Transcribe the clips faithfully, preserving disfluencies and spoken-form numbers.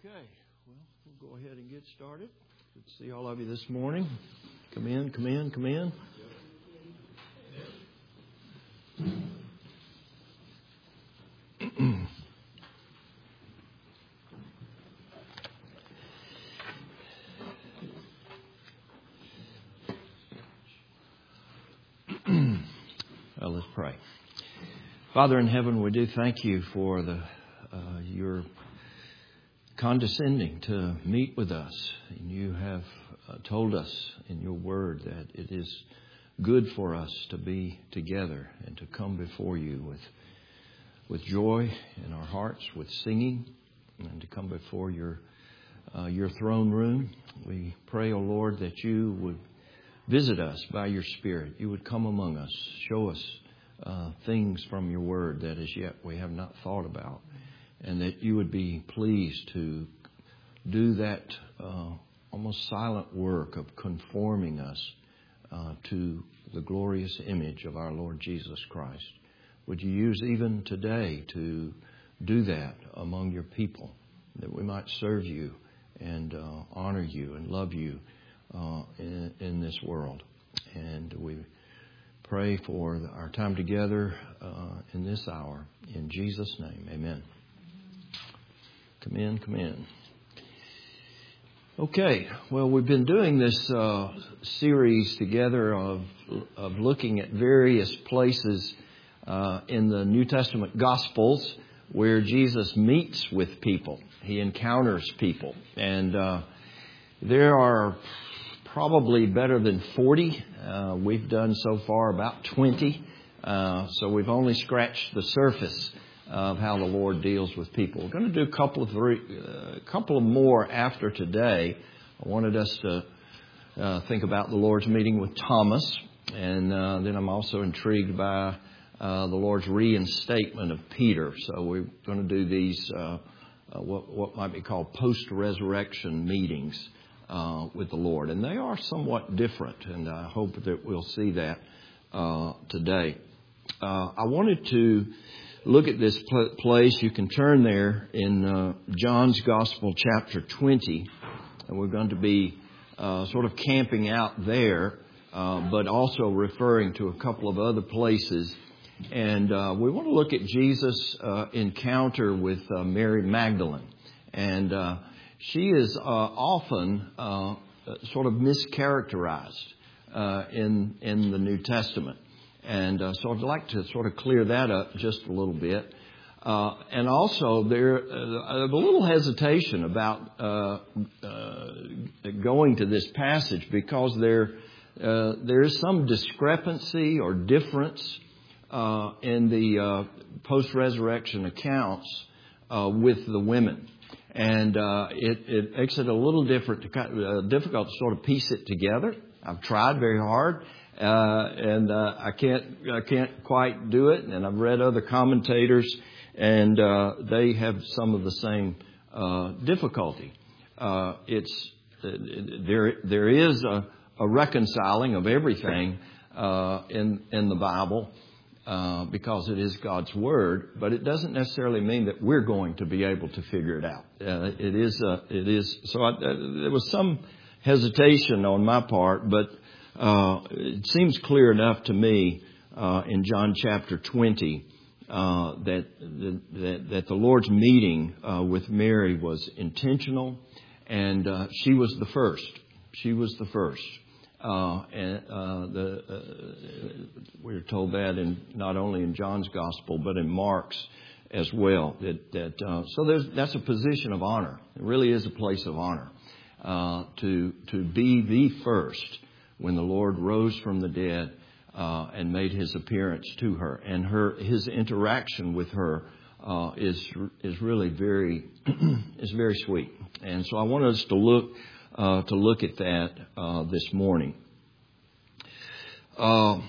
Okay, well, we'll go ahead and get started. Good to see all of you this morning. Come in, come in, come in. Well, let's pray. Father in heaven, we do thank you for the uh, your condescending to meet with us. And you have uh, told us in your word that it is good for us to be together and to come before you with with joy in our hearts, with singing, and to come before your uh, your throne room. We pray, O Lord, that you would visit us by your Spirit. You would come among us, show us uh, things from your word that as yet we have not thought about. And that you would be pleased to do that uh, almost silent work of conforming us uh, to the glorious image of our Lord Jesus Christ. Would you use even today to do that among your people, that we might serve you and uh, honor you and love you uh, in, in this world. And we pray for our time together uh, in this hour. In Jesus' name, amen. Come in, come in. Okay, well, we've been doing this uh, series together of of looking at various places uh, in the New Testament Gospels where Jesus meets with people. He encounters people. And uh, there are probably better than forty. Uh, we've done so far about twenty. Uh, so we've only scratched the surface of how the Lord deals with people. We're going to do a couple of three, uh, couple of more after today. I wanted us to uh, think about the Lord's meeting with Thomas, and uh, then I'm also intrigued by uh, the Lord's reinstatement of Peter. So we're going to do these uh, uh, what, what might be called post-resurrection meetings uh, with the Lord, and they are somewhat different, and I hope that we'll see that uh, today. Uh, I wanted to look at this place. You can turn there in uh, John's Gospel, chapter twenty. And we're going to be uh, sort of camping out there, uh, but also referring to a couple of other places. And uh, we want to look at Jesus' uh, encounter with uh, Mary Magdalene. And uh, she is uh, often uh, sort of mischaracterized uh, in, in the New Testament. And uh, so I'd like to sort of clear that up just a little bit. Uh, and also there uh, a little hesitation about uh, uh, going to this passage because there uh, there is some discrepancy or difference uh, in the uh, post-resurrection accounts uh, with the women. And uh, it, it makes it a little different to, uh, difficult to sort of piece it together. I've tried very hard. Uh, and uh, I can't I can't quite do it. And I've read other commentators, and uh, they have some of the same uh, difficulty. Uh, it's uh, there there is a, a reconciling of everything uh, in in the Bible uh, because it is God's Word, but it doesn't necessarily mean that we're going to be able to figure it out. Uh, it is uh, it is so. I, uh, there was some hesitation on my part, but. Uh, it seems clear enough to me uh, in John chapter twenty uh, that, that that the Lord's meeting uh, with Mary was intentional, and uh, she was the first. She was the first. Uh, and uh, the uh, we're told that in not only in John's Gospel but in Mark's as well. That that uh, so there's that's a position of honor. It really is a place of honor uh, to to be the first. When the Lord rose from the dead uh, and made his appearance to her, and her his interaction with her uh, is is really very is very sweet. And so I want us to look uh, to look at that uh, this morning. Uh,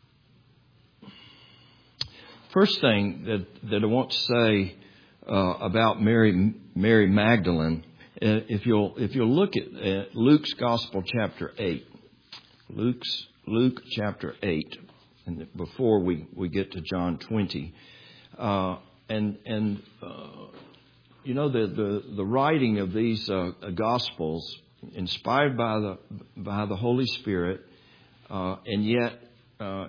first thing that that I want to say uh, about Mary Mary Magdalene, uh, if you'll if you'll look at uh, Luke's Gospel, chapter eight. Luke's Luke chapter eight, and before we, we get to John twenty, uh, and and uh, you know, the, the, the writing of these uh, Gospels, inspired by the by the Holy Spirit, uh, and yet uh,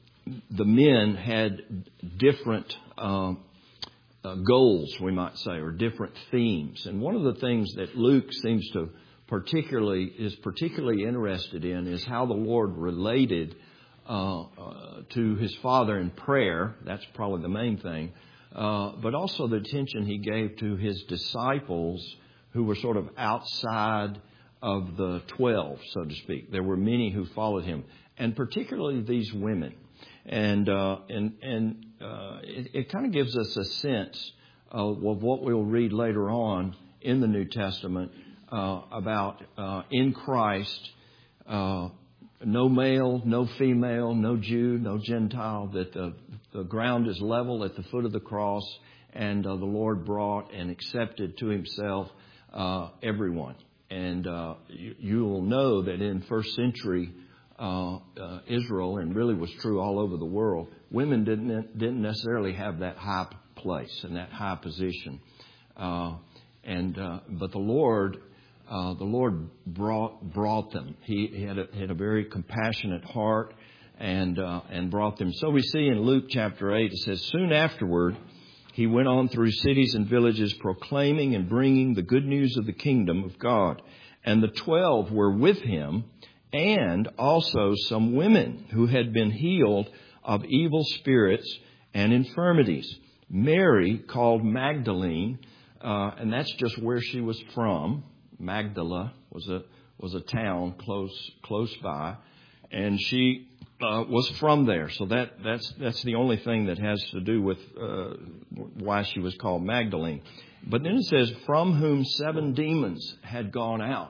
the men had different um, uh, goals, we might say, or different themes. And one of the things that Luke seems to particularly is particularly interested in is how the Lord related uh, uh, to His Father in prayer. That's probably the main thing. Uh, but also the attention He gave to His disciples who were sort of outside of the twelve, so to speak. There were many who followed Him, and particularly these women. And uh, and and uh, it, it kind of gives us a sense of, of what we'll read later on in the New Testament uh, about uh, in Christ, uh, no male, no female, no Jew, no Gentile, that the, the ground is level at the foot of the cross, and uh, the Lord brought and accepted to Himself uh, everyone. And uh, you, you will know that in first century uh, uh, Israel, and really was true all over the world, women didn't didn't necessarily have that high place and that high position. Uh, and uh, but the Lord, uh, the Lord brought brought them. He, he had a, had a very compassionate heart, and uh, and brought them. So we see in Luke chapter eight, it says, soon afterward, He went on through cities and villages, proclaiming and bringing the good news of the kingdom of God. And the twelve were with Him, and also some women who had been healed of evil spirits and infirmities. Mary, called Magdalene, uh, and that's just where she was from. Magdala was a was a town close close by, and she Uh, was from there. So that that's that's the only thing that has to do with uh, why she was called Magdalene. But then it says, from whom seven demons had gone out.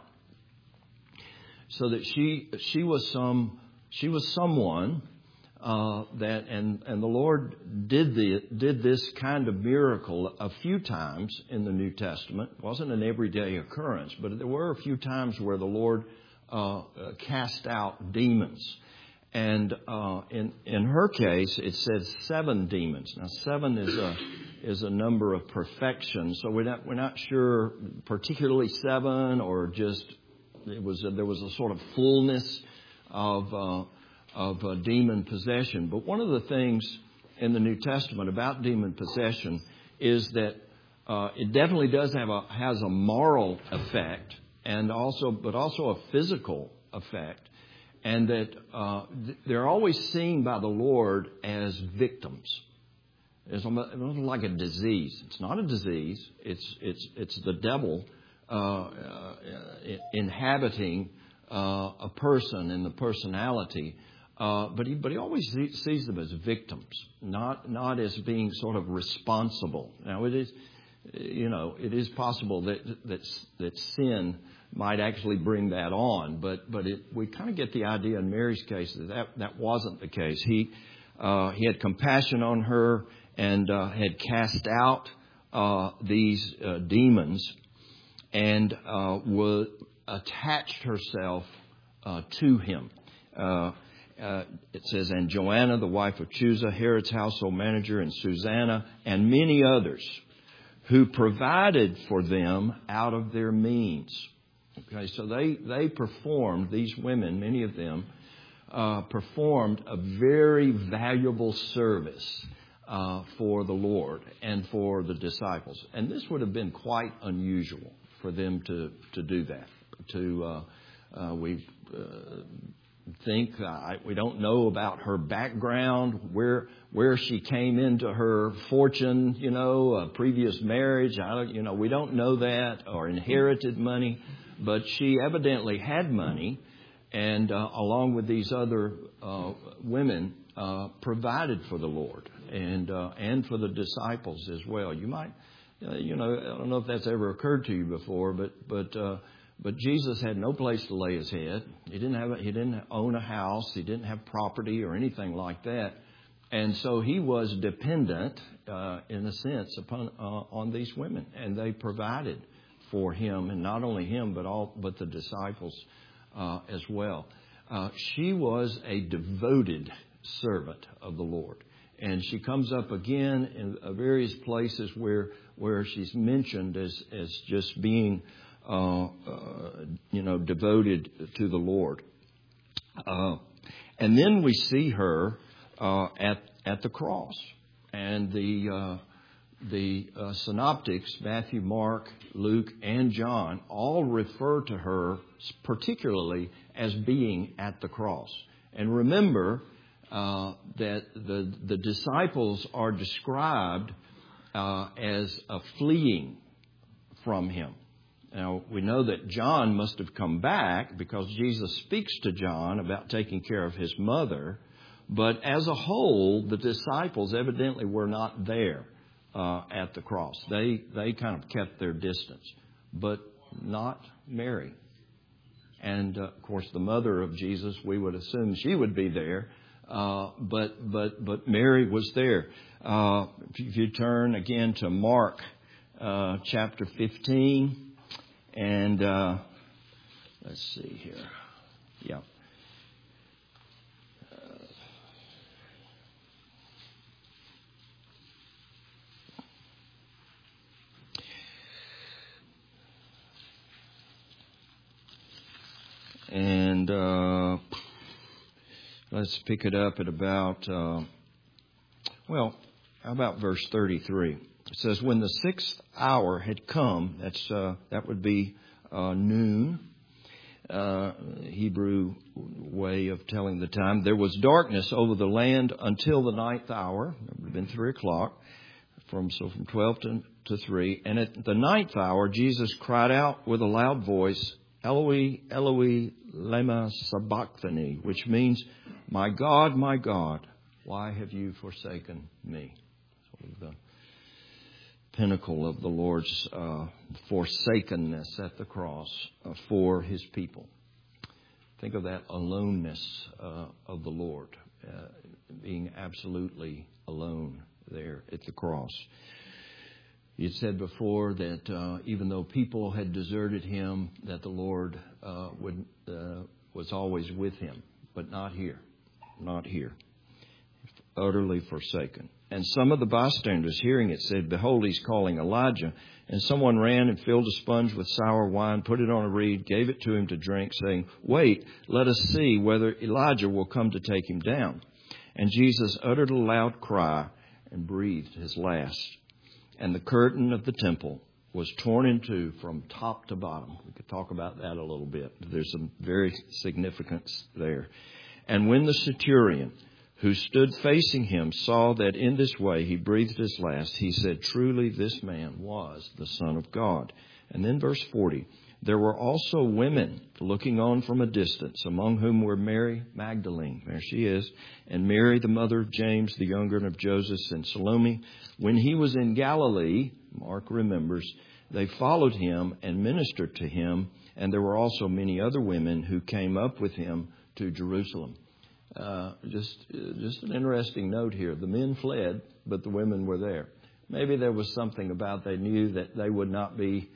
So that she she was some she was someone uh, that and and the Lord did the did this kind of miracle a few times in the New Testament. It wasn't an everyday occurrence, but there were a few times where the Lord uh, cast out demons. And uh, in in her case, it says seven demons. Now, seven is a is a number of perfection. So we're not we're not sure particularly seven, or just it was a, there was a sort of fullness of uh, of uh, demon possession. But one of the things in the New Testament about demon possession is that uh, it definitely does have a has a moral effect, and also but also a physical effect. And that uh, they're always seen by the Lord as victims. It's almost like a disease. It's not a disease. It's it's it's the devil uh, uh, inhabiting uh, a person and the personality. Uh, but he but he always sees them as victims, not not as being sort of responsible. Now it is, you know, it is possible that that that sin might actually bring that on, but but it, we kind of get the idea in Mary's case that that, that wasn't the case. He uh, he had compassion on her and uh, had cast out uh, these uh, demons, and uh, was attached herself uh, to him. Uh, uh, it says, and Joanna, the wife of Chuza, Herod's household manager, and Susanna, and many others, who provided for them out of their means. Okay, so they, they performed, these women, many of them, uh, performed a very valuable service uh, for the Lord and for the disciples. And this would have been quite unusual for them to, to do that. To uh, uh, we uh, think, uh, we don't know about her background, where where she came into her fortune, you know, a previous marriage. I don't, you know, we don't know that, or inherited money. But she evidently had money, and uh, along with these other uh, women, uh, provided for the Lord and uh, and for the disciples as well. You might, uh, you know, I don't know if that's ever occurred to you before, but but uh, but Jesus had no place to lay his head. He didn't have a, he didn't own a house. He didn't have property or anything like that, and so he was dependent, uh, in a sense, upon uh, on these women, and they provided for him, and not only him, but all but the disciples uh, as well. Uh, she was a devoted servant of the Lord, And she comes up again in uh, various places where where she's mentioned as as just being, uh, uh, you know, devoted to the Lord. Uh, and then we see her uh, at at the cross, and the uh, the uh, synoptics, Matthew, Mark, Luke, and John, all refer to her particularly as being at the cross. And remember uh, that the the disciples are described uh, as uh, fleeing from him. Now, we know that John must have come back because Jesus speaks to John about taking care of his mother. But as a whole, the disciples evidently were not there uh, at the cross. They they kind of kept their distance, but not Mary. And, uh, of course, the mother of Jesus, we would assume she would be there. Uh, but but but Mary was there. Uh, if you turn again to Mark uh, chapter fifteen. And uh, let's see here. Yeah. Uh, and uh, let's pick it up at about, uh, well, how about verse thirty-three? It says, when the sixth hour had come, that's uh, that would be uh, noon, uh, Hebrew way of telling the time. There was darkness over the land until the ninth hour. It would have been three o'clock, from so from twelve to, to three. And at the ninth hour, Jesus cried out with a loud voice, Eloi, Eloi, lema sabachthani, which means, my God, my God, why have you forsaken me? Sort of the pinnacle of the Lord's uh, forsakenness at the cross uh, for His people. Think of that aloneness uh, of the Lord, uh, being absolutely alone there at the cross. You said before that uh, even though people had deserted Him, that the Lord uh, would uh, was always with Him, but not here, not here, utterly forsaken. And some of the bystanders, hearing it, said, behold, he's calling Elijah. And someone ran and filled a sponge with sour wine, put it on a reed, gave it to him to drink, saying, wait, let us see whether Elijah will come to take him down. And Jesus uttered a loud cry and breathed his last. And the curtain of the temple was torn in two from top to bottom. We could talk about that a little bit. There's some very significance there. And when the centurion who stood facing him saw that in this way he breathed his last, he said, truly this man was the Son of God. And then verse forty, there were also women looking on from a distance, among whom were Mary Magdalene, there she is, and Mary, the mother of James, the younger, and of Joseph, and Salome. When he was in Galilee, Mark remembers, they followed him and ministered to him, and there were also many other women who came up with him to Jerusalem. Uh, just just an interesting note here. The men fled, but the women were there. Maybe there was something about they knew that they would not be,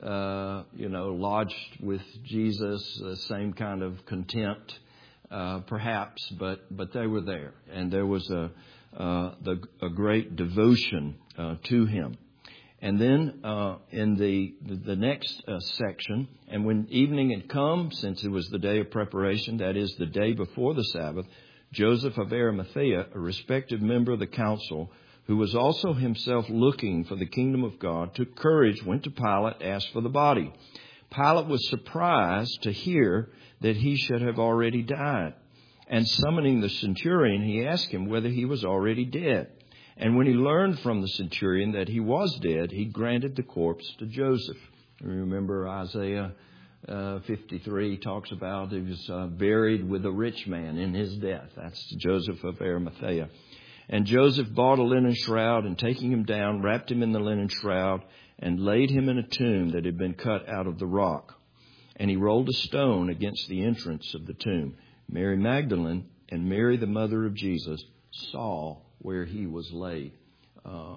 uh, you know, lodged with Jesus, the same kind of contempt, uh, perhaps, but but they were there, and there was a uh, the, a great devotion uh, to him. And then uh, in the the next uh, section, and when evening had come, since it was the day of preparation, that is the day before the Sabbath, Joseph of Arimathea, a respected member of the council, who was also himself looking for the kingdom of God, took courage, went to Pilate, asked for the body. Pilate was surprised to hear that he should have already died. And summoning the centurion, he asked him whether he was already dead. And when he learned from the centurion that he was dead, he granted the corpse to Joseph. Remember Isaiah uh, fifty-three talks about he was uh, buried with a rich man in his death. That's Joseph of Arimathea. And Joseph bought a linen shroud, and taking him down, wrapped him in the linen shroud, and laid him in a tomb that had been cut out of the rock. And he rolled a stone against the entrance of the tomb. Mary Magdalene and Mary, the mother of Jesus, saw where he was laid. Uh,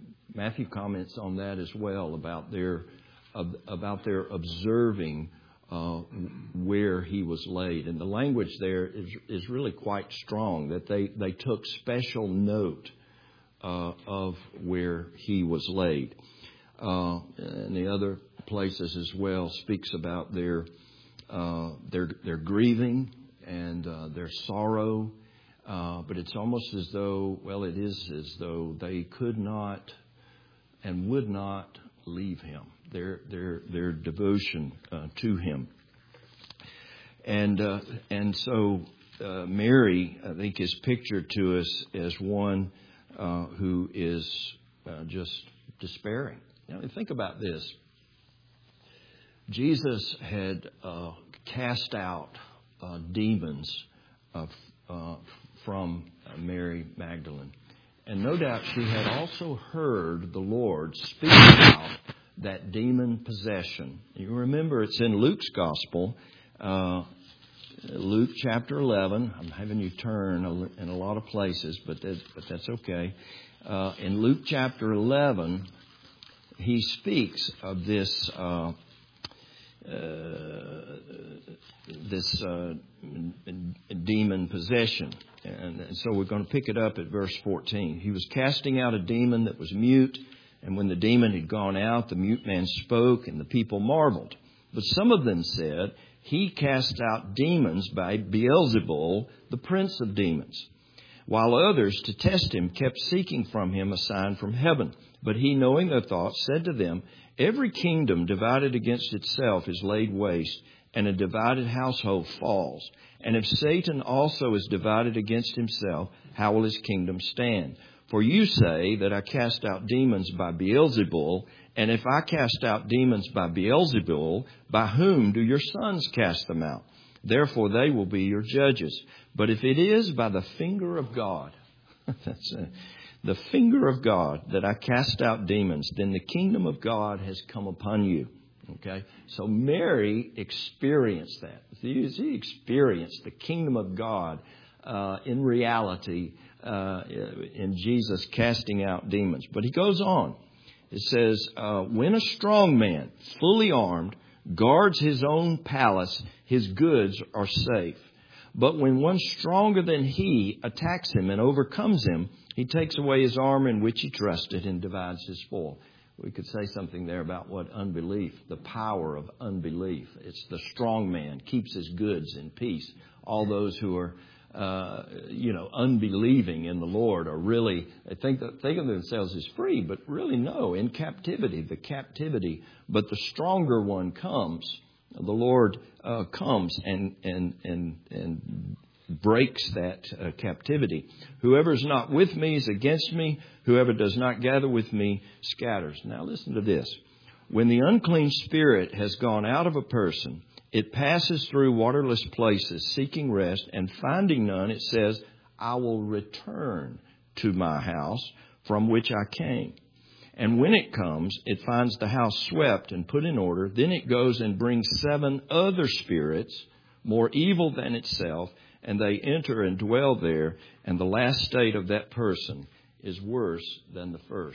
Matthew comments on that as well, about their about their observing uh, where he was laid. And the language there is, is really quite strong, that they, they took special note uh, of where he was laid. Uh, and the other places as well speaks about their uh, their their grieving and uh, their sorrow. Uh, but it's almost as though, well, it is as though they could not and would not leave him. Their their their devotion uh, to him. And uh, and so uh, Mary, I think, is pictured to us as one uh, who is uh, just despairing. You know, think about this. Jesus had uh, cast out uh, demons uh, uh, from uh, Mary Magdalene. And no doubt she had also heard the Lord speak about that demon possession. You remember it's in Luke's Gospel, uh, Luke chapter eleven. I'm having you turn in a lot of places, but, that, but that's okay. Uh, in Luke chapter eleven, he speaks of this uh, uh, this uh, demon possession. And, and so we're going to pick it up at verse fourteen. He was casting out a demon that was mute, and when the demon had gone out, the mute man spoke, and the people marveled. But some of them said, he cast out demons by Beelzebul, the prince of demons. While others, to test him, kept seeking from him a sign from heaven. But he, knowing their thoughts, said to them, every kingdom divided against itself is laid waste, and a divided household falls. And if Satan also is divided against himself, how will his kingdom stand? For you say that I cast out demons by Beelzebul, and if I cast out demons by Beelzebul, by whom do your sons cast them out? Therefore they will be your judges. But if it is by the finger of God, that's a, the finger of God that I cast out demons, then the kingdom of God has come upon you. Okay, so Mary experienced that. She experienced the kingdom of God uh, in reality uh, in Jesus casting out demons. But he goes on. It says, uh, when a strong man, fully armed, guards his own palace, his goods are safe. But when one stronger than he attacks him and overcomes him, he takes away his armor in which he trusted and divides his spoil. We could say something there about what unbelief, the power of unbelief. It's the strong man keeps his goods in peace. All those who are, uh, you know, unbelieving in the Lord are really, they think, that, think of themselves as free, but really no, in captivity, the captivity. But the stronger one comes, the Lord uh, comes and, and, and, and breaks that uh, captivity. Whoever is not with me is against me. Whoever does not gather with me scatters. Now listen to this. When the unclean spirit has gone out of a person, it passes through waterless places, seeking rest, and finding none, it says, I will return to my house from which I came. And when it comes, it finds the house swept and put in order. Then it goes and brings seven other spirits, more evil than itself, and they enter and dwell there. And the last state of that person is worse than the first.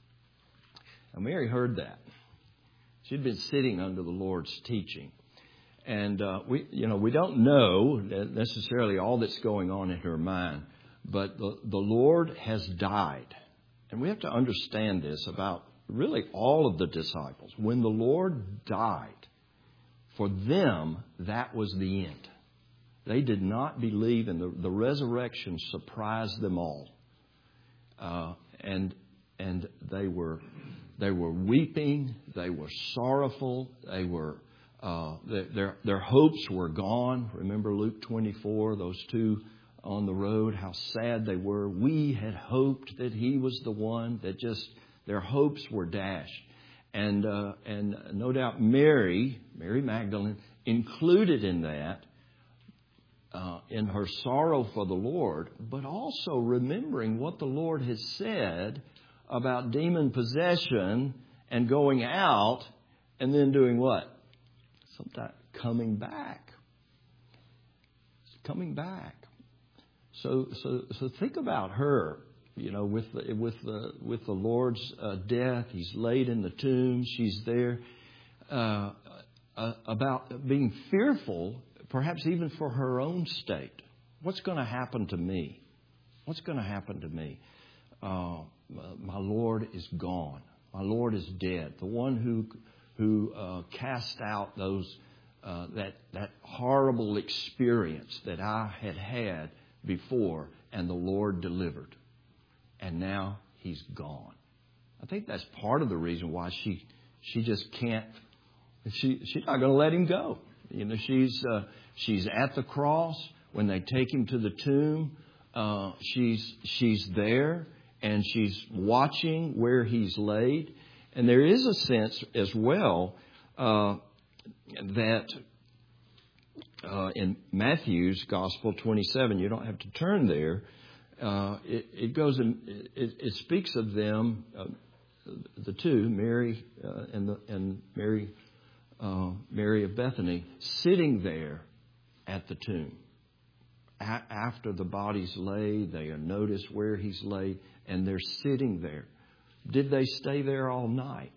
Now, Mary heard that. She'd been sitting under the Lord's teaching. And uh, we, you know, we don't know necessarily all that's going on in her mind, but the, the Lord has died. And we have to understand this about really all of the disciples. When the Lord died, for them, that was the end. They did not believe, and the, the resurrection surprised them all. Uh, and and they were they were weeping, they were sorrowful, they were uh, their their hopes were gone. Remember Luke twenty-four, those two on the road, how sad they were. We had hoped that he was the one. That just their hopes were dashed, and uh, and no doubt Mary, Mary Magdalene, included in that. Uh, in her sorrow for the Lord, but also remembering what the Lord has said about demon possession and going out and then doing what? Sometimes coming back. Coming back. So, so, so think about her. You know, with the, with the with the Lord's uh, death, He's laid in the tomb. She's there. Uh, uh, about being fearful, perhaps even for her own state. What's going to happen to me? What's going to happen to me? Uh, my Lord is gone. My Lord is dead. The one who who uh, cast out those uh, that that horrible experience that I had had before, and the Lord delivered, and now He's gone. I think that's part of the reason why she she just can't. She she's not going to let Him go. You know, she's uh, she's at the cross when they take Him to the tomb. Uh, she's she's there and she's watching where He's laid. And there is a sense as well uh, that uh, in Matthew's Gospel twenty-seven, you don't have to turn there. Uh, it, it goes and it, it speaks of them, uh, the two, Mary uh, and the, and Mary, uh, Mary of Bethany, sitting there at the tomb. A- after the body's laid, they notice where He's laid, and they're sitting there. Did they stay there all night?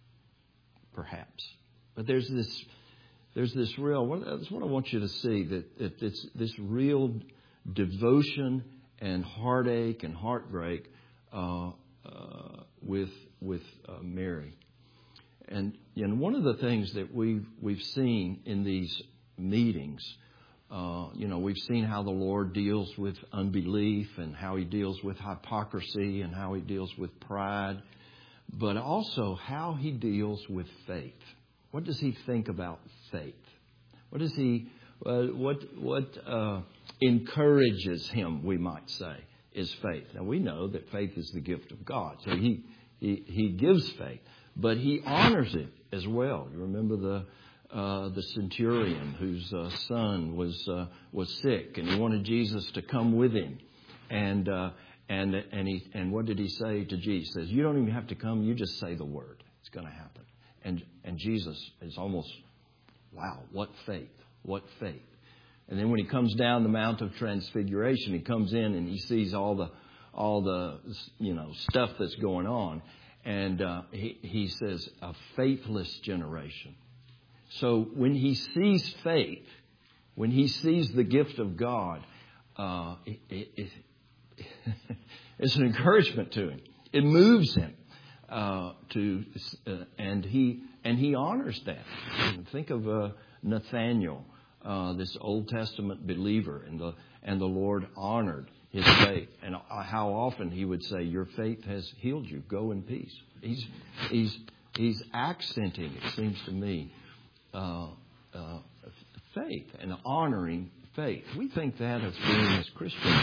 Perhaps. But there's this, there's this real. That's what I want you to see. That, that it's this real devotion and heartache and heartbreak uh, uh, with with uh, Mary. And and one of the things that we've we've seen in these meetings, uh, you know, we've seen how the Lord deals with unbelief and how He deals with hypocrisy and how He deals with pride, but also how He deals with faith. What does He think about faith? What does He uh, what what uh, encourages Him, we might say, is faith. Now we know that faith is the gift of God, so He He, he gives faith, but He honors it as well. You remember the uh, the centurion whose uh, son was uh, was sick, and he wanted Jesus to come with him, and uh, and and he and what did He say to Jesus? He says, "You don't even have to come. You just say the word. It's going to happen." And and Jesus is almost, wow, what faith, what faith. And then when He comes down the Mount of Transfiguration, He comes in and He sees all the all the you know stuff that's going on, and uh, he he says, "A faithless generation." So when He sees faith, when He sees the gift of God, uh, it, it, it, it's an encouragement to Him. It moves Him uh, to, uh, and he and he honors that. And think of uh, Nathaniel. Uh, this Old Testament believer, and the and the Lord honored his faith, and how often He would say, "Your faith has healed you. Go in peace." He's he's he's accenting, it seems to me, uh, uh, faith and honoring faith. We think that as being as Christians,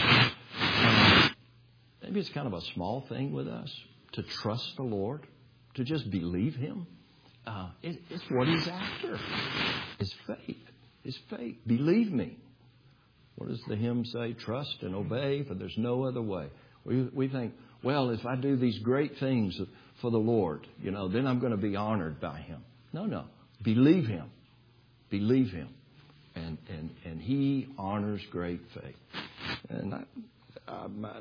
uh, maybe it's kind of a small thing with us to trust the Lord, to just believe Him. Uh, it, it's what He's after, is faith. Is faith. Believe me. What does the hymn say? Trust and obey, for there's no other way. We we think, well, if I do these great things for the Lord, you know, then I'm going to be honored by Him. No, no. Believe Him. Believe Him. And and, and He honors great faith. And I, I, my,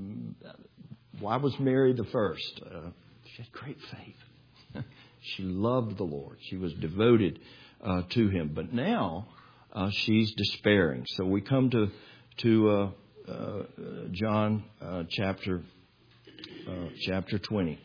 why was Mary the first? Uh, she had great faith. She loved the Lord. She was devoted uh, to Him. But now uh, she's despairing. So we come to to uh, uh, John uh, chapter uh, chapter twenty.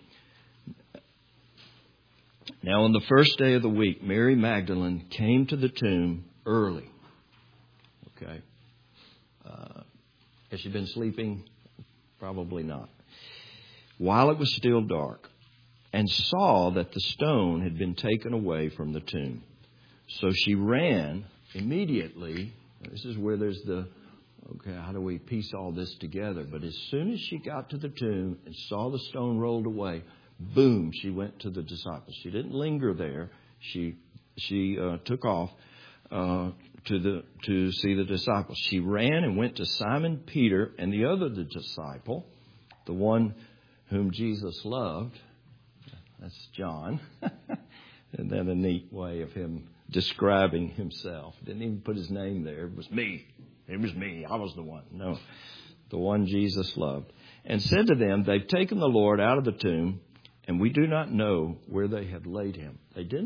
Now on the first day of the week, Mary Magdalene came to the tomb early. Okay. Uh, has she been sleeping? Probably not. While it was still dark, and saw that the stone had been taken away from the tomb. So she ran immediately. This is where there's the, okay, how do we piece all this together? But as soon as she got to the tomb and saw the stone rolled away, boom, she went to the disciples. She didn't linger there. She she uh, took off uh, to the to see the disciples. She ran and went to Simon Peter and the other the disciple, the one whom Jesus loved. That's John. Isn't that a neat way of him describing himself? Didn't even put his name there. It was me. It was me. I was the one. No, the one Jesus loved. And said to them, they've taken the Lord out of the tomb, and we do not know where they have laid Him. They did not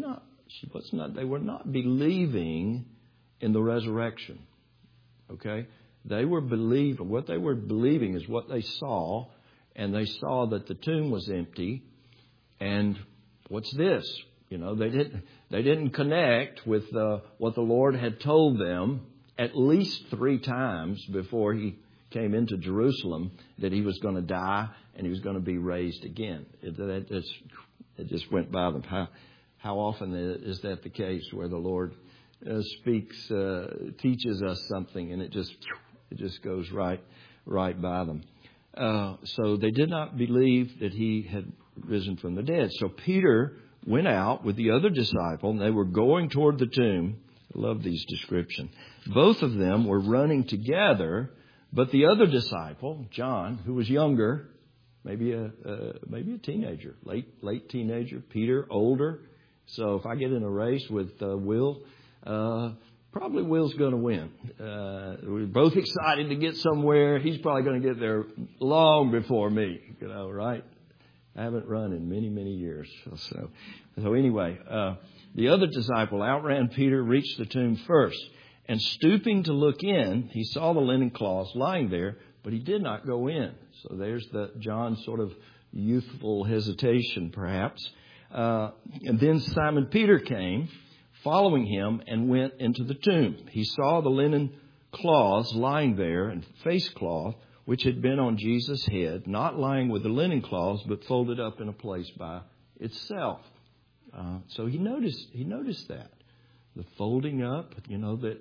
she was not, they were not believing in the resurrection. Okay? They were believing, what they were believing is what they saw, and they saw that the tomb was empty. And what's this? You know, they didn't, they didn't connect with uh, what the Lord had told them at least three times before He came into Jerusalem, that He was going to die and He was going to be raised again. It, it, just, it just went by them. How, how often is that the case, where the Lord uh, speaks, uh, teaches us something, and it just it just goes right right by them. Uh, so they did not believe that He had risen from the dead. So Peter went out with the other disciple, and they were going toward the tomb. I love these descriptions. Both of them were running together, but the other disciple, John, who was younger, maybe a uh, maybe a teenager, late late teenager. Peter, older. So if I get in a race with uh, Will, uh, probably Will's going to win. Uh, we're both excited to get somewhere. He's probably going to get there long before me. You know, right? I haven't run in many many years. So so, so anyway, uh, the other disciple outran Peter, reached the tomb first. And stooping to look in, he saw the linen cloths lying there, but he did not go in. So there's the John's sort of youthful hesitation, perhaps. Uh, and then Simon Peter came, following him, and went into the tomb. He saw the linen cloths lying there, and face cloth, which had been on Jesus' head, not lying with the linen cloths, but folded up in a place by itself. Uh, so he noticed. He noticed that. The folding up, you know, that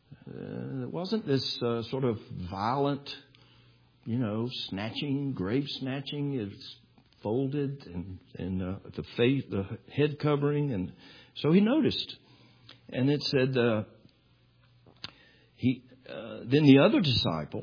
uh, it wasn't this uh, sort of violent, you know, snatching, grave snatching. It's folded, and and uh, the face, the head covering, and so he noticed. And it said uh, he. Uh, then the other disciple,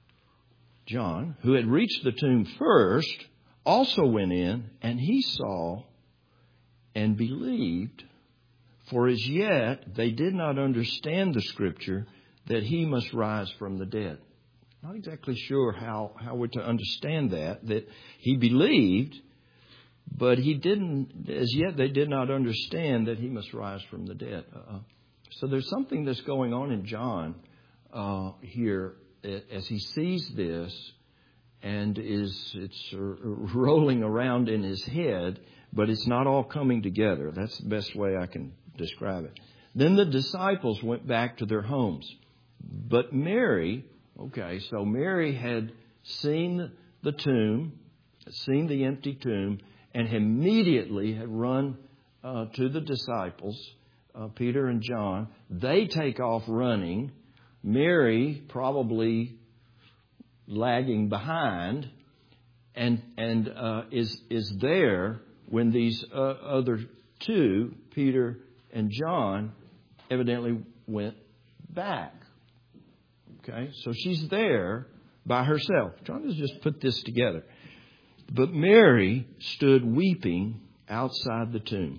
John, who had reached the tomb first, also went in, and he saw and believed. For as yet they did not understand the Scripture that He must rise from the dead. Not exactly sure how, how we're to understand that, that he believed, but he didn't, as yet they did not understand that He must rise from the dead. Uh, so there's something that's going on in John uh, here as he sees this, and is it's rolling around in his head, but it's not all coming together. That's the best way I can describe it. Then the disciples went back to their homes. But Mary, okay, so Mary had seen the tomb, seen the empty tomb, and immediately had run uh, to the disciples, uh, Peter and John. They take off running. Mary probably lagging behind, and and uh, is is there when these uh, other two, Peter and John, evidently went back. Okay, so she's there by herself. Trying to just put this together. But Mary stood weeping outside the tomb.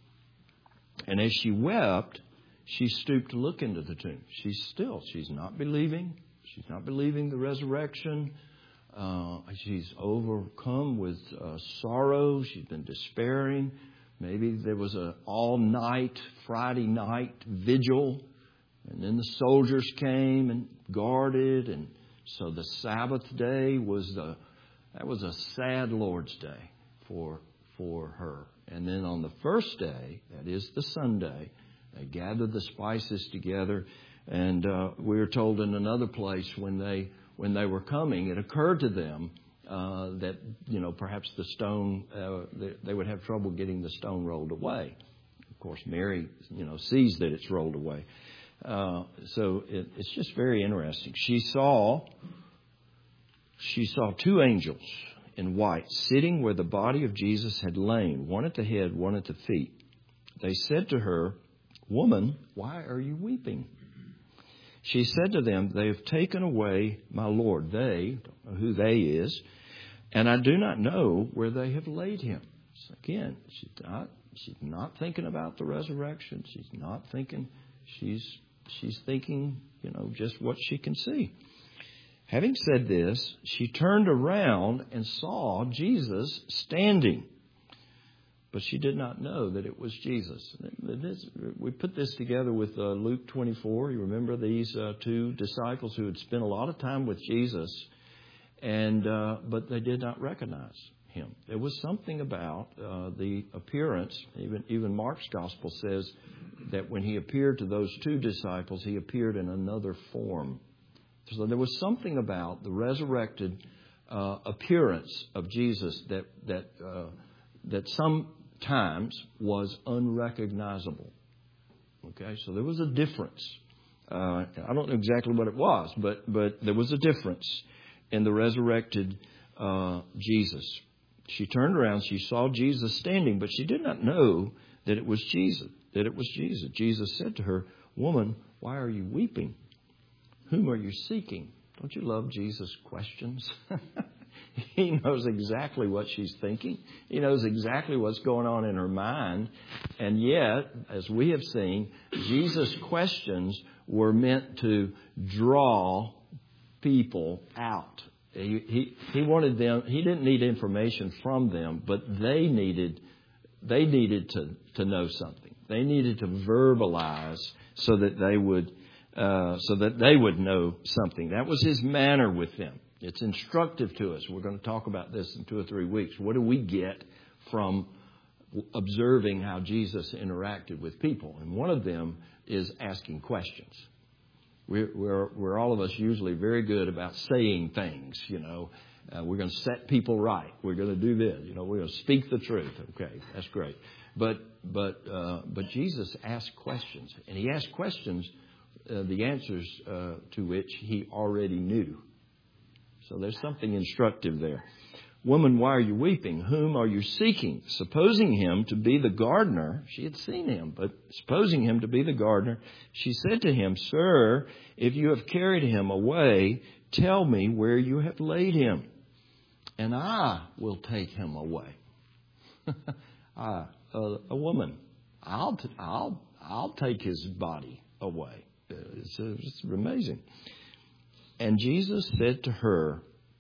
And as she wept, she stooped to look into the tomb. She's still, she's not believing. She's not believing the resurrection. Uh, she's overcome with uh, sorrow. She's been despairing. Maybe there was an all-night, Friday night vigil. And then the soldiers came and guarded. And so the Sabbath day was the, that was a sad Lord's Day for, for her. And then on the first day, that is the Sunday, they gathered the spices together. And uh, we were told in another place when they when they were coming, it occurred to them uh, that, you know, perhaps the stone, uh, they, they would have trouble getting the stone rolled away. Of course, Mary, you know, sees that it's rolled away. Uh, so it, it's just very interesting. She saw, she saw two angels in white sitting where the body of Jesus had lain, one at the head, one at the feet. They said to her, "Woman, why are you weeping?" She said to them, "They have taken away my Lord." They, don't know who they is, "and I do not know where they have laid him." So again, she's not, she's not thinking about the resurrection. She's not thinking, she's, she's thinking, you know, just what she can see. Having said this, she turned around and saw Jesus standing, but she did not know that it was Jesus. This, we put this together with uh, Luke twenty-four. You remember these uh, two disciples who had spent a lot of time with Jesus, and uh, but they did not recognize him. There was something about uh, the appearance. Even even Mark's gospel says that when he appeared to those two disciples, he appeared in another form. So there was something about the resurrected uh, appearance of Jesus that that uh, that sometimes was unrecognizable. Okay, so there was a difference. Uh, I don't know exactly what it was, but but there was a difference in the resurrected uh, Jesus. She turned around, she saw Jesus standing, but she did not know that it was Jesus. That it was Jesus. Jesus said to her, "Woman, why are you weeping? Whom are you seeking?" Don't you love Jesus' questions? He knows exactly what she's thinking. He knows exactly what's going on in her mind. And yet, as we have seen, Jesus' questions were meant to draw people out. He, he, he wanted them, he didn't need information from them, but they needed, they needed to, to know something. They needed to verbalize so that they would Uh, so that they would know something. That was his manner with them. It's instructive to us. We're going to talk about this in two or three weeks. What do we get from observing how Jesus interacted with people? And one of them is asking questions. We're, we're, we're all of us usually very good about saying things, you know. Uh, we're going to set people right. We're going to do this. You know, we're going to speak the truth. Okay, that's great. But, but, uh, but Jesus asked questions. And he asked questions Uh, the answers uh, to which he already knew. So there's something instructive there. "Woman, why are you weeping? Whom are you seeking?" Supposing him to be the gardener, she had seen him, but supposing him to be the gardener, she said to him, "Sir, if you have carried him away, tell me where you have laid him, and I will take him away." uh, uh, a woman, I'll, t- I'll, I'll take his body away. It's, uh, it's amazing. And Jesus said to her,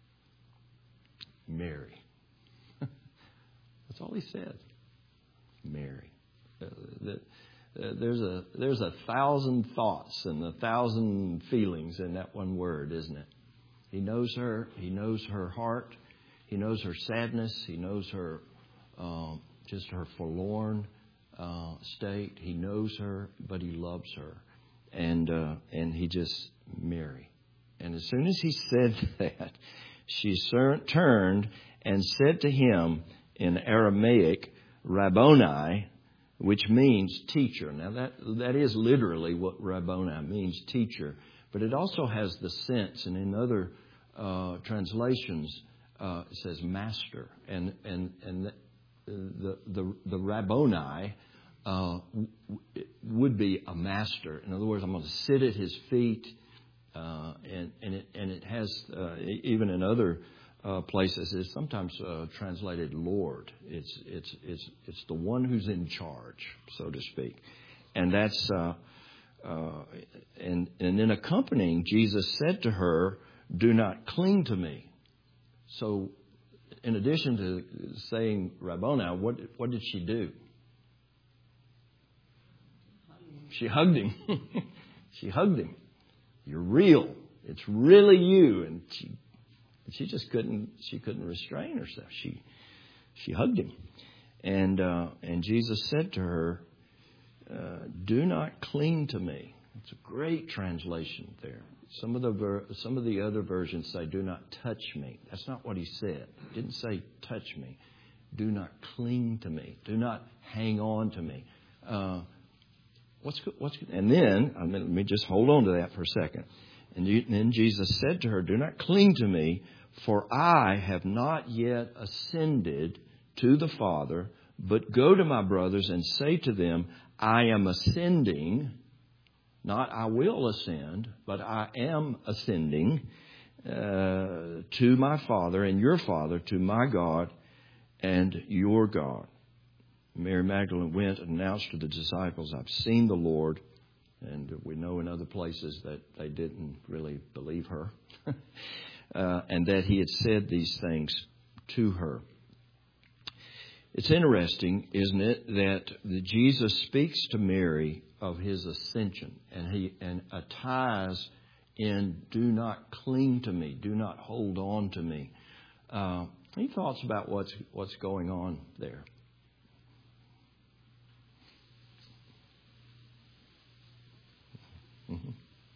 "Mary." That's all he said. Mary. Uh, the, uh, there's a there's a thousand thoughts and a thousand feelings in that one word, isn't it? He knows her. He knows her heart. He knows her sadness. He knows her uh, just her forlorn uh, state. He knows her, but he loves her. And uh, and he just, Mary. And as soon as he said that, she turned and said to him in Aramaic, "Rabboni," which means teacher. Now that that is literally what Rabboni means, teacher. But it also has the sense, and in other uh, translations, uh, it says master. And and and the the the Rabboni Uh, would be a master. In other words, I'm going to sit at his feet, uh, and and it and it has uh, even in other uh, places it's sometimes uh, translated Lord. It's it's it's it's the one who's in charge, so to speak, and that's uh, uh, and and in accompanying, Jesus said to her, "Do not cling to me." So, in addition to saying Rabboni, what what did she do? She hugged him. She hugged him. "You're real. It's really you." And she, she just couldn't. She couldn't restrain herself. She, she hugged him, and uh, and Jesus said to her, uh, "Do not cling to me." It's a great translation there. Some of the ver- some of the other versions say, "Do not touch me." That's not what he said. He didn't say touch me. Do not cling to me. Do not hang on to me. Uh, What's what's and then I mean, let me just hold on to that for a second. And, you, and then Jesus said to her, "Do not cling to me, for I have not yet ascended to the Father, but go to my brothers and say to them, I am ascending, not I will ascend, but I am ascending uh, to my Father and your Father, to my God and your God." Mary Magdalene went and announced to the disciples, "I've seen the Lord." And we know in other places that they didn't really believe her. uh, and that he had said these things to her. It's interesting, isn't it, that Jesus speaks to Mary of his ascension, and he and a ties in do not cling to me, do not hold on to me. Uh, any thoughts about what's what's going on there? Mm-hmm.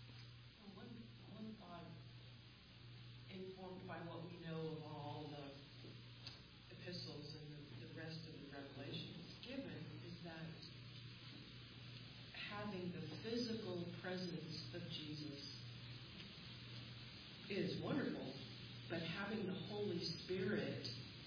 Is wonderful, but having the Holy Spirit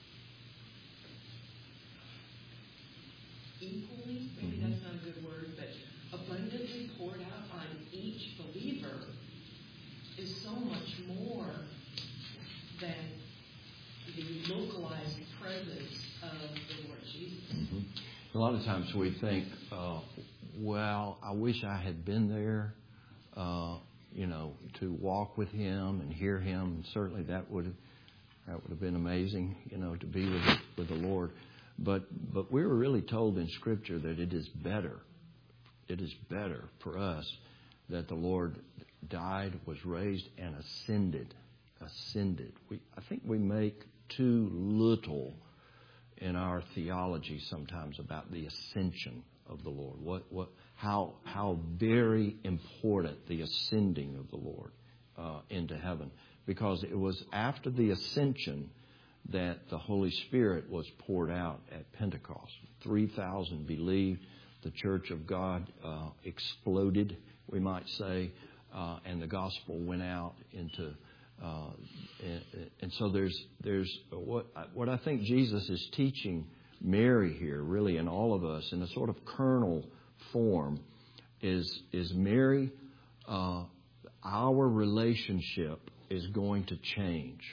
equally, maybe mm-hmm. that's not a good word, but abundantly poured out on each believer is so much more than the localized presence of the Lord Jesus. Mm-hmm. A lot of times we think, uh, well, I wish I had been there. Uh, you know, to walk with him and hear him. And certainly that would that would have been amazing, you know, to be with with the Lord. But but we were really told in Scripture that it is better, it is better for us that the Lord died, was raised, and ascended. Ascended. We I think we make too little in our theology sometimes about the ascension of the Lord. What what how how very important the ascending of the Lord uh, into heaven, because it was after the ascension that the Holy Spirit was poured out at Pentecost. Three thousand believed. The Church of God uh, exploded, we might say, uh, and the gospel went out into. Uh, and, and so there's there's what what I think Jesus is teaching Mary here, really, and all of us, in a sort of kernel form, is is Mary, uh, our relationship is going to change.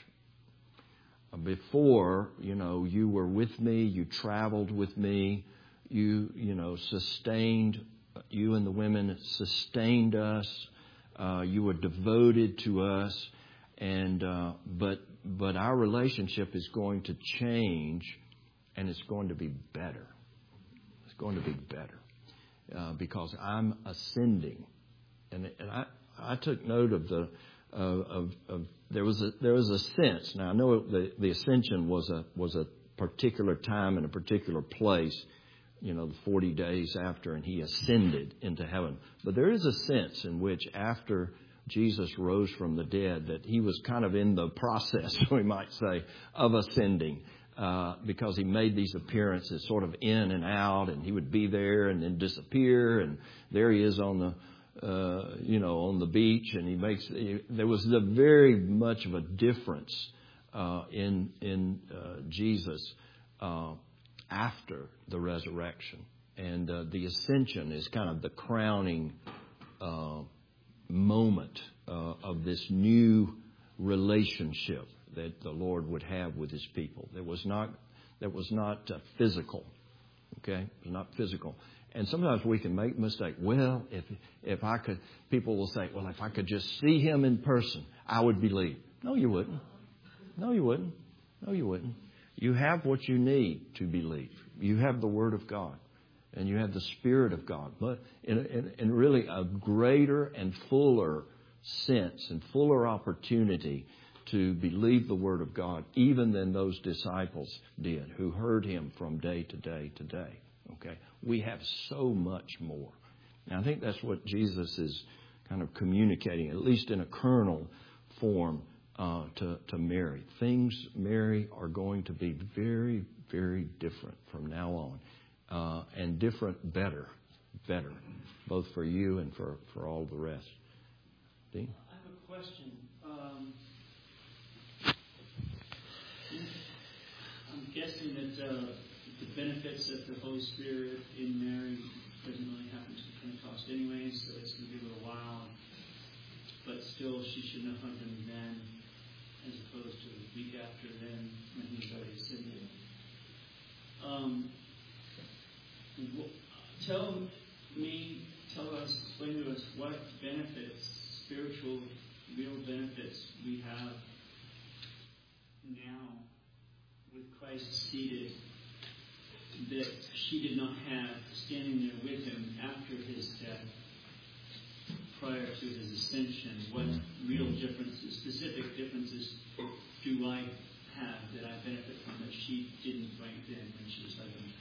Before, you know, you were with me, you traveled with me, you you know sustained, you and the women sustained us, uh, you were devoted to us. And uh, but but our relationship is going to change, and it's going to be better. It's going to be better uh, because I'm ascending, and and I I took note of the uh, of of there was a there was a sense. Now I know the the ascension was a was a particular time in a particular place, you know, the forty days after, and he ascended into heaven. But there is a sense in which after Jesus rose from the dead, that he was kind of in the process, we might say, of ascending, uh, because he made these appearances sort of in and out, and he would be there and then disappear, and there he is on the, uh, you know, on the beach, and he makes. He, there was a very much of a difference uh, in in uh, Jesus uh, after the resurrection, and uh, the ascension is kind of the crowning Uh, moment uh, of this new relationship that the Lord would have with his people. That was not that was not uh, physical. Okay, it was not physical. And sometimes we can make a mistake. Well, if if I could, people will say, well, if I could just see him in person, I would believe. No, you wouldn't. No, you wouldn't. No, you wouldn't. You have what you need to believe. You have the Word of God. And you have the Spirit of God, but in, in, in really a greater and fuller sense and fuller opportunity to believe the Word of God, even than those disciples did, who heard him from day to day to day. Okay, we have so much more. And I think that's what Jesus is kind of communicating, at least in a kernel form, uh, to, to Mary. Things, Mary, are going to be very, very different from now on. Uh, and different, better, better, both for you and for, for all the rest. Dean? I have a question. Um, I'm guessing that uh, the benefits of the Holy Spirit in Mary doesn't really happen to Pentecost anyway, so it's going to be a little while. But still, she shouldn't have hung him then, as opposed to the week after then, when he was already ascended. Um, Tell me, tell us, explain to us what benefits, spiritual, real benefits we have now with Christ seated that she did not have standing there with him after his death, prior to his ascension. What real differences, specific differences, do I have that I benefit from that she didn't right then when she was living?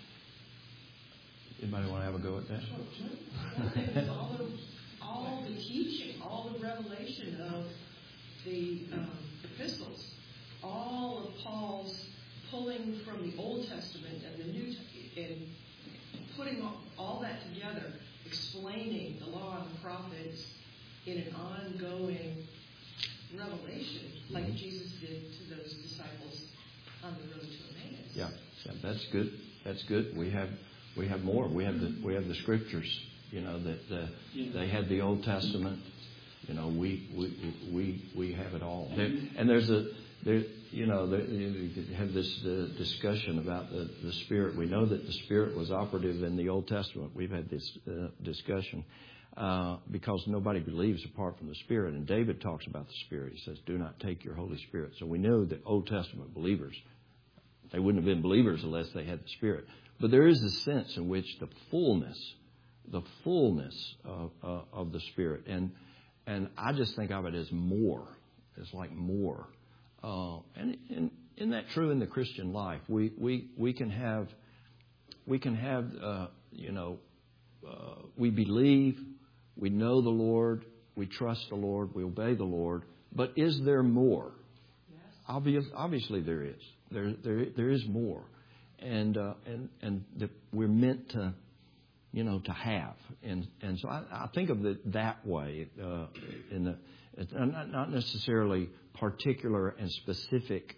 Anybody want to have a go at that? all, the, all the teaching, all the revelation of the um, epistles, all of Paul's pulling from the Old Testament and the New and putting all, all that together, explaining the law and the prophets in an ongoing revelation, like mm-hmm. Jesus did to those disciples on the road to Emmaus. Yeah, yeah, that's good. That's good. We have we have more. We have the we have the scriptures. You know that the, yeah. they had the Old Testament. You know, we we we we have it all. There, and there's a there. You know, there, you have this uh, discussion about the, the Spirit. We know that the Spirit was operative in the Old Testament. We've had this uh, discussion uh, because nobody believes apart from the Spirit. And David talks about the Spirit. He says, "Do not take your Holy Spirit." So we know that Old Testament believers, they wouldn't have been believers unless they had the Spirit. But there is a sense in which the fullness, the fullness of, uh, of the Spirit, and and I just think of it as more. It's like more. Uh, and, and isn't that true in the Christian life? We we we can have we can have uh, you know uh, we believe, we know the Lord, we trust the Lord, we obey the Lord. But is there more? Yes. Obvious, obviously there is. There there there is more, and uh, and and that we're meant to you know to have. And and so I, I think of it that way. Uh, in the it's not, not necessarily particular and specific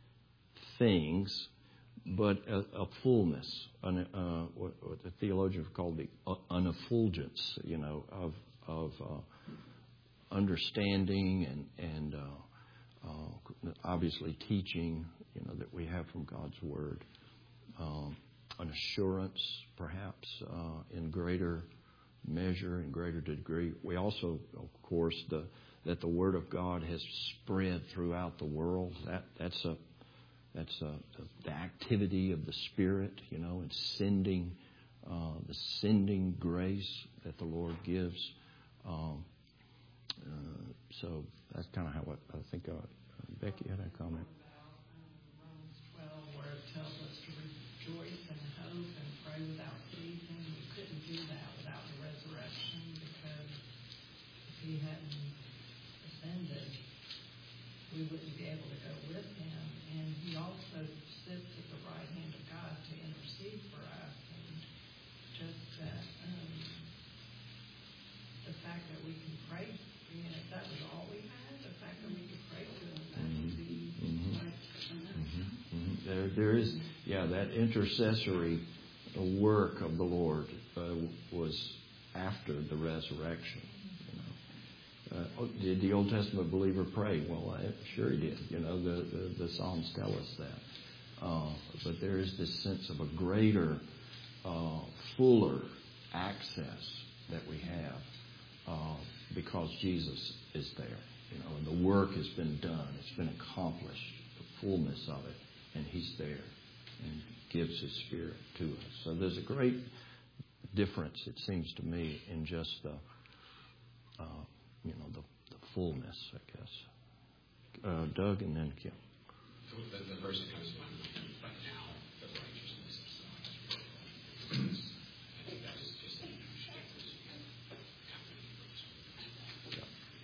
things, but a, a fullness, an, uh, what, what the theologians call the uh, an effulgence, you know, of of uh, understanding and and uh, uh, obviously teaching, you know, that we have from God's Word, um, an assurance, perhaps uh, in greater measure, in greater degree. We also, of course, the that the Word of God has spread throughout the world. That that's a that's a, the activity of the Spirit, you know, and sending uh, the sending grace that the Lord gives. Um, uh, so that's kind of how I, I think. Uh, Becky had a comment. Romans twelve, where it tells us to rejoice and hope and pray without ceasing. We couldn't do that without the resurrection, because if He hadn't ascended, we wouldn't be able to go with Him. And He also sits at the right hand of God to intercede for us. And just that, um, the fact that we can pray, I mean, if that was all we had, the fact that we could pray to Him, that would be mm-hmm. like, mm-hmm. Mm-hmm. There, there is, yeah, that intercessory work of the Lord uh, was after the resurrection. Uh, did the Old Testament believer pray? Well, I, sure he did. You know, the, the, the Psalms tell us that. Uh, but there is this sense of a greater, uh, fuller access that we have uh, because Jesus is there. You know, and the work has been done. It's been accomplished, the fullness of it, and He's there and gives His Spirit to us. So there's a great difference, it seems to me, in just the uh, you know, the, the fullness, I guess. Uh, Doug and then Kim. The, the verse that comes to mind right now, the righteousness of God. I think that is just a huge difference. Yeah,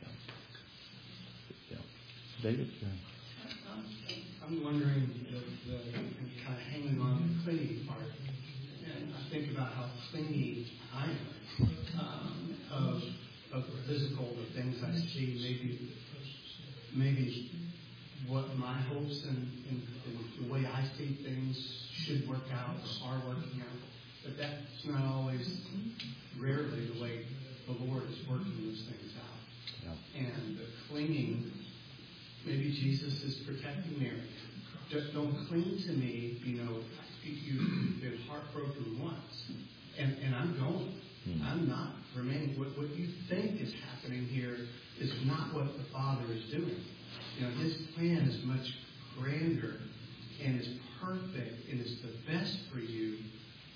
yeah. Yeah. David? Yeah. I'm wondering, the, the, kind of hanging on the clinging part, and I think about how clingy I am um, of of physical, the things I see, maybe maybe what my hopes and, and, and the way I see things should work out or are working out. But that's not always, rarely, the way the Lord is working those things out. Yeah. And the clinging, maybe Jesus is protecting Mary. Just don't cling to me, you know, you've been heartbroken once, and, and I'm going. I'm not remaining. What, what you think is happening here is not what the Father is doing. You know, His plan is much grander and is perfect and is the best for you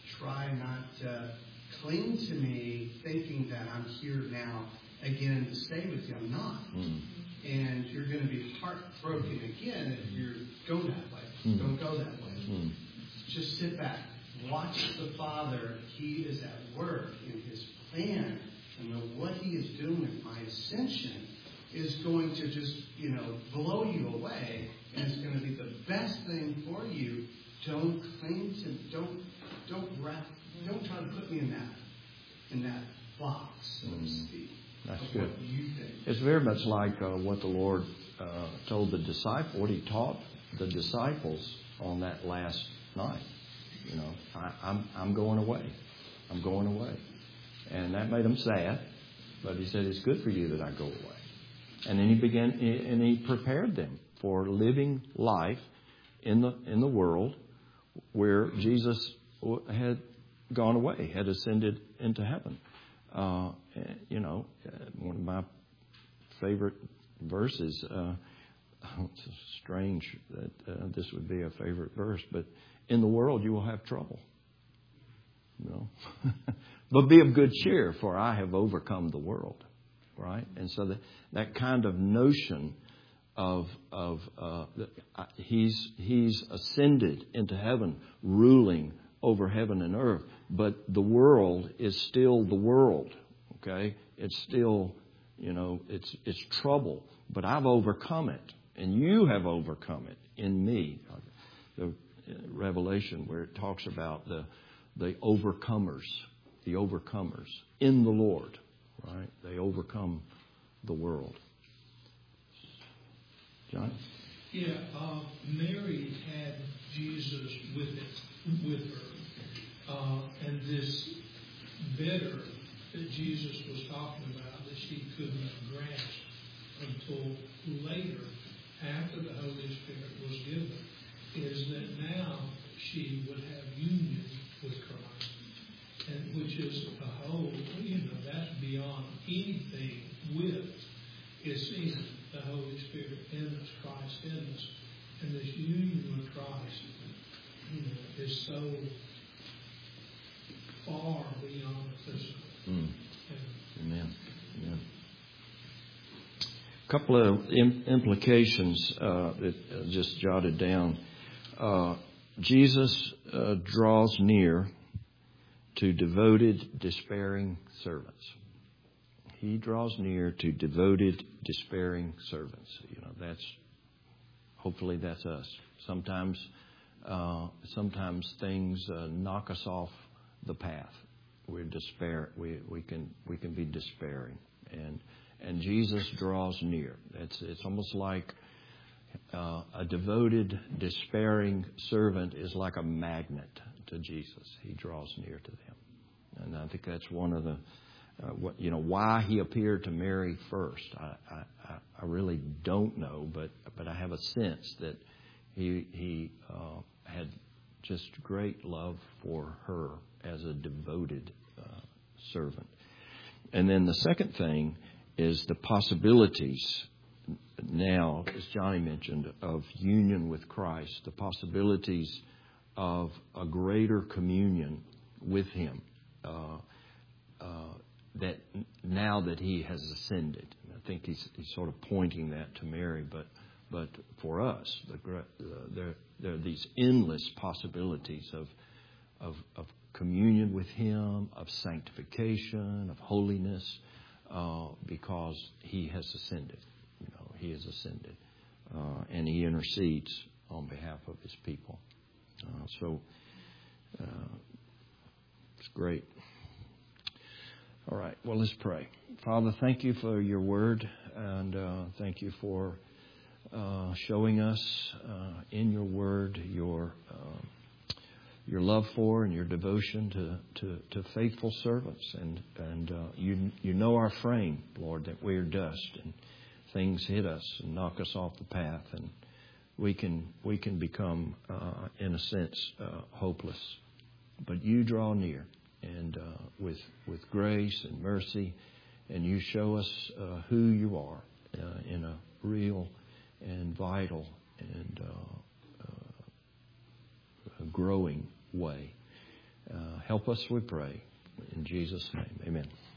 try not to cling to me thinking that I'm here now again to stay with you. I'm not. Mm. And you're going to be heartbroken again if you go that way. Mm. Don't go that way. Mm. Just sit back. Watch the Father. He is at work in His plan. And the, what He is doing with my ascension is going to just, you know, blow you away. And it's going to be the best thing for you. Don't cling to, don't, don't wrap, don't try to put me in that, in that box, so to speak. That's of good. What you think. It's very much like uh, what the Lord uh, told the disciples, what He taught the disciples on that last night. You know, I, I'm I'm going away. I'm going away. And that made them sad. But He said, it's good for you that I go away. And then He began, and He prepared them for living life in the in the world where Jesus had gone away, had ascended into heaven. Uh, you know, one of my favorite verses. Uh, it's strange that uh, this would be a favorite verse, but in the world you will have trouble. You know, but be of good cheer, for I have overcome the world. Right, and so that that kind of notion of of uh, he's he's ascended into heaven, ruling over heaven and earth, but the world is still the world. Okay, it's still, you know, it's it's trouble, but I've overcome it, and you have overcome it in me. The Revelation where it talks about the the overcomers, the overcomers in the Lord. Right, they overcome the world. John? Yeah, uh, Mary had Jesus with it, with her, uh, and this better that Jesus was talking about that she could not grasp until later, after the Holy Spirit was given, is that now she would have union with Christ, and which is a whole, you know, that's beyond anything with. It's in the Holy Spirit in us, Christ in us. And this union with Christ, you know, is so far beyond the physical. Mm. Amen. Amen. A couple of im- implications uh, that uh, just jotted down. Uh, Jesus uh, draws near to devoted, despairing servants. He draws near to devoted, despairing servants. You know, that's hopefully that's us. Sometimes, uh, sometimes things uh, knock us off the path. We're despair. We we can we can be despairing, and and Jesus draws near. It's it's almost like uh, a devoted, despairing servant is like a magnet to Jesus. He draws near to them, and I think that's one of the. Uh, what you know why he appeared to Mary first. I, I, I really don't know, but but I have a sense that he he uh, had just great love for her as a devoted uh, servant. And then the second thing is the possibilities now, as Johnny mentioned, of union with Christ. The possibilities of a greater communion with Him. Uh, uh, That now that He has ascended, I think he's, he's sort of pointing that to Mary, but but for us, the, uh, there there are these endless possibilities of of of communion with Him, of sanctification, of holiness, uh, because He has ascended. You know, He has ascended, uh, and He intercedes on behalf of His people. Uh, so uh, it's great. All right, well, let's pray. Father, thank you for your word, and uh, thank you for uh, showing us uh, in your word your uh, your love for and your devotion to, to, to faithful servants. And, and uh, you, you know our frame, Lord, that we're dust and things hit us and knock us off the path, and we can, we can become, uh, in a sense, uh, hopeless. But you draw near. And uh, with with grace and mercy, and you show us uh, who you are uh, in a real and vital and uh, uh, growing way. Uh, Help us, we pray. In Jesus' name, amen.